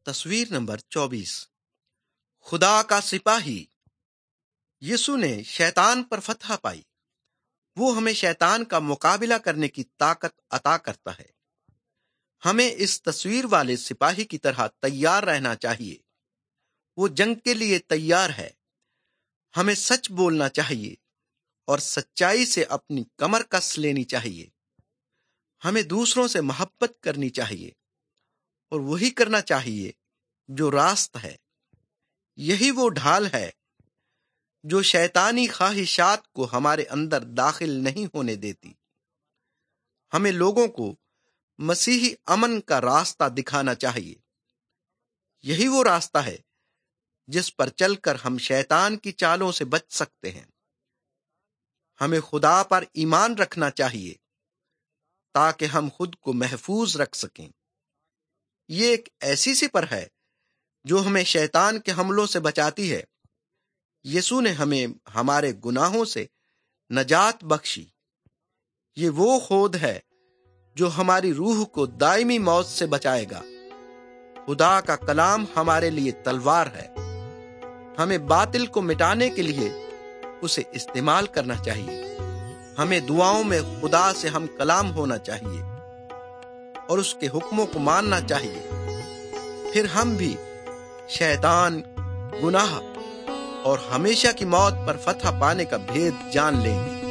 تصویر نمبر 24 خدا کا سپاہی۔ یسوع نے شیطان پر فتح پائی۔ وہ ہمیں شیطان کا مقابلہ کرنے کی طاقت عطا کرتا ہے۔ ہمیں اس تصویر والے سپاہی کی طرح تیار رہنا چاہیے۔ وہ جنگ کے لیے تیار ہے۔ ہمیں سچ بولنا چاہیے اور سچائی سے اپنی کمر کس لینی چاہیے۔ ہمیں دوسروں سے محبت کرنی چاہیے اور وہی کرنا چاہیے جو راست ہے۔ یہی وہ ڈھال ہے جو شیطانی خواہشات کو ہمارے اندر داخل نہیں ہونے دیتی۔ ہمیں لوگوں کو مسیحی امن کا راستہ دکھانا چاہیے۔ یہی وہ راستہ ہے جس پر چل کر ہم شیطان کی چالوں سے بچ سکتے ہیں۔ ہمیں خدا پر ایمان رکھنا چاہیے تاکہ ہم خود کو محفوظ رکھ سکیں۔ یہ ایک ایسی سپر ہے جو ہمیں شیطان کے حملوں سے بچاتی ہے۔ یسوع نے ہمیں ہمارے گناہوں سے نجات بخشی۔ یہ وہ خود ہے جو ہماری روح کو دائمی موت سے بچائے گا۔ خدا کا کلام ہمارے لیے تلوار ہے۔ ہمیں باطل کو مٹانے کے لیے اسے استعمال کرنا چاہیے۔ ہمیں دعاؤں میں خدا سے ہم کلام ہونا چاہیے اور اس کے حکموں کو ماننا چاہیے۔ پھر ہم بھی شیطان، گناہ اور ہمیشہ کی موت پر فتح پانے کا بھید جان لیں گے۔